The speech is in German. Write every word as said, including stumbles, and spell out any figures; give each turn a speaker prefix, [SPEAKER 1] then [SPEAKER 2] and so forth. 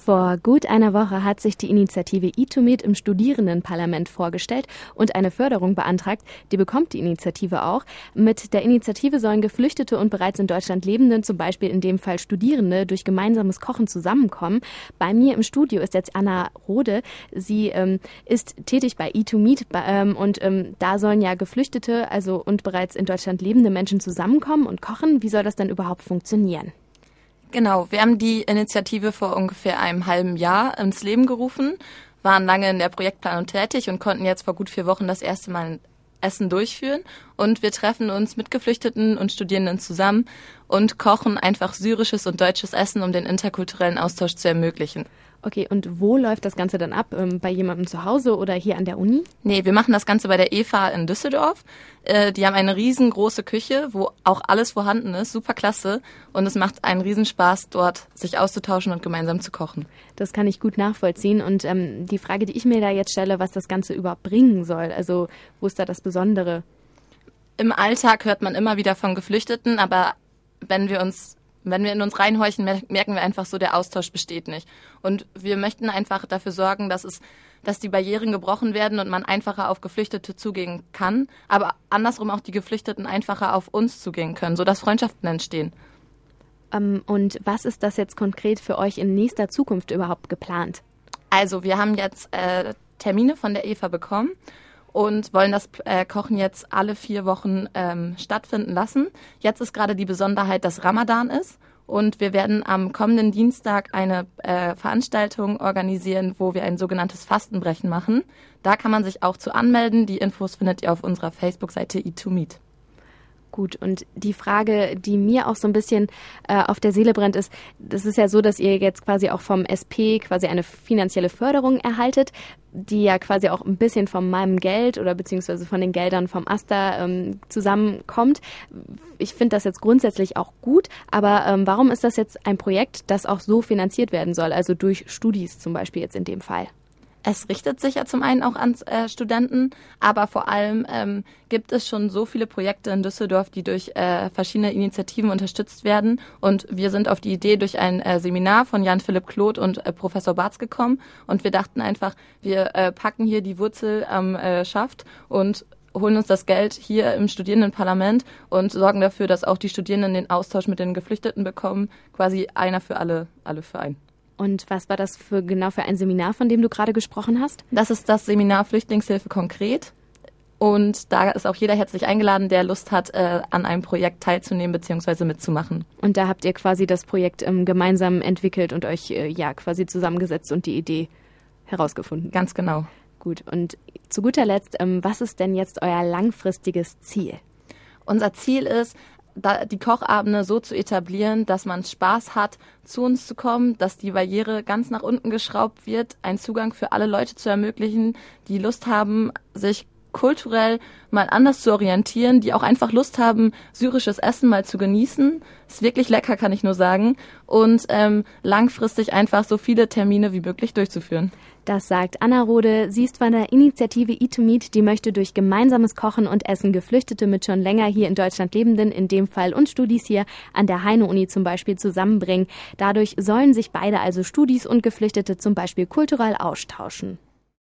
[SPEAKER 1] Vor gut einer Woche hat sich die Initiative Eat to Meet im Studierendenparlament vorgestellt und eine Förderung beantragt. Die bekommt die Initiative auch. Mit der Initiative sollen Geflüchtete und bereits in Deutschland Lebende, zum Beispiel in dem Fall Studierende, durch gemeinsames Kochen zusammenkommen. Bei mir im Studio ist jetzt Anna Rode. Sie ähm, ist tätig bei Eat to Meet ähm, und ähm, da sollen ja Geflüchtete also und bereits in Deutschland lebende Menschen zusammenkommen und kochen. Wie soll das denn überhaupt funktionieren?
[SPEAKER 2] Genau, wir haben die Initiative vor ungefähr einem halben Jahr ins Leben gerufen, waren lange in der Projektplanung tätig und konnten jetzt vor gut vier Wochen das erste Mal ein Essen durchführen. Und wir treffen uns mit Geflüchteten und Studierenden zusammen und kochen einfach syrisches und deutsches Essen, um den interkulturellen Austausch zu ermöglichen.
[SPEAKER 1] Okay, und wo läuft das Ganze dann ab? Ähm, bei jemandem zu Hause oder hier an der Uni?
[SPEAKER 2] Nee, wir machen das Ganze bei der E F A in Düsseldorf. Äh, die haben eine riesengroße Küche, wo auch alles vorhanden ist. Super klasse. Und es macht einen Riesenspaß, dort sich auszutauschen und gemeinsam zu kochen.
[SPEAKER 1] Das kann ich gut nachvollziehen. Und ähm, die Frage, die ich mir da jetzt stelle, was das Ganze überhaupt bringen soll, also wo ist da das Besondere?
[SPEAKER 2] Im Alltag hört man immer wieder von Geflüchteten, aber wenn wir uns Wenn wir in uns reinhorchen, merken wir einfach so, der Austausch besteht nicht. Und wir möchten einfach dafür sorgen, dass es, dass die Barrieren gebrochen werden und man einfacher auf Geflüchtete zugehen kann, aber andersrum auch die Geflüchteten einfacher auf uns zugehen können, sodass Freundschaften entstehen.
[SPEAKER 1] Um, und was ist das jetzt konkret für euch in nächster Zukunft überhaupt geplant?
[SPEAKER 2] Also wir haben jetzt äh, Termine von der E F A bekommen und wollen das äh, Kochen jetzt alle vier Wochen ähm, stattfinden lassen. Jetzt ist gerade die Besonderheit, dass Ramadan ist und wir werden am kommenden Dienstag eine äh, Veranstaltung organisieren, wo wir ein sogenanntes Fastenbrechen machen. Da kann man sich auch zu anmelden. Die Infos findet ihr auf unserer Facebook-Seite Eat to Meet.
[SPEAKER 1] Gut, und die Frage, die mir auch so ein bisschen äh, auf der Seele brennt, ist, das ist ja so, dass ihr jetzt quasi auch vom S P quasi eine finanzielle Förderung erhaltet, die ja quasi auch ein bisschen von meinem Geld oder beziehungsweise von den Geldern vom AStA ähm, zusammenkommt. Ich finde das jetzt grundsätzlich auch gut, aber ähm, warum ist das jetzt ein Projekt, das auch so finanziert werden soll, also durch Studis zum Beispiel jetzt in dem Fall?
[SPEAKER 2] Es richtet sich ja zum einen auch an äh, Studenten, aber vor allem ähm, gibt es schon so viele Projekte in Düsseldorf, die durch äh, verschiedene Initiativen unterstützt werden. Und wir sind auf die Idee durch ein äh, Seminar von Jan-Philipp Kloth und äh, Professor Barz gekommen. Und wir dachten einfach, wir äh, packen hier die Wurzel am äh, Schaft und holen uns das Geld hier im Studierendenparlament und sorgen dafür, dass auch die Studierenden den Austausch mit den Geflüchteten bekommen. Quasi einer für alle, alle für einen.
[SPEAKER 1] Und was war das für genau für ein Seminar, von dem du gerade gesprochen hast?
[SPEAKER 2] Das ist das Seminar Flüchtlingshilfe konkret. Und da ist auch jeder herzlich eingeladen, der Lust hat, äh, an einem Projekt teilzunehmen bzw. mitzumachen.
[SPEAKER 1] Und da habt ihr quasi das Projekt ähm, gemeinsam entwickelt und euch äh, ja quasi zusammengesetzt und die Idee herausgefunden.
[SPEAKER 2] Ganz genau.
[SPEAKER 1] Gut, und zu guter Letzt, ähm, was ist denn jetzt euer langfristiges Ziel?
[SPEAKER 2] Unser Ziel ist, da die Kochabende so zu etablieren, dass man Spaß hat, zu uns zu kommen, dass die Barriere ganz nach unten geschraubt wird, einen Zugang für alle Leute zu ermöglichen, die Lust haben, sich kulturell mal anders zu orientieren, die auch einfach Lust haben, syrisches Essen mal zu genießen. Ist wirklich lecker, kann ich nur sagen. Und ähm, langfristig einfach so viele Termine wie möglich durchzuführen.
[SPEAKER 1] Das sagt Anna Rode. Sie ist von der Initiative Eat to Meet, die möchte durch gemeinsames Kochen und Essen Geflüchtete mit schon länger hier in Deutschland Lebenden, in dem Fall und Studis hier an der Heine-Uni zum Beispiel, zusammenbringen. Dadurch sollen sich beide, also Studis und Geflüchtete, zum Beispiel kulturell austauschen.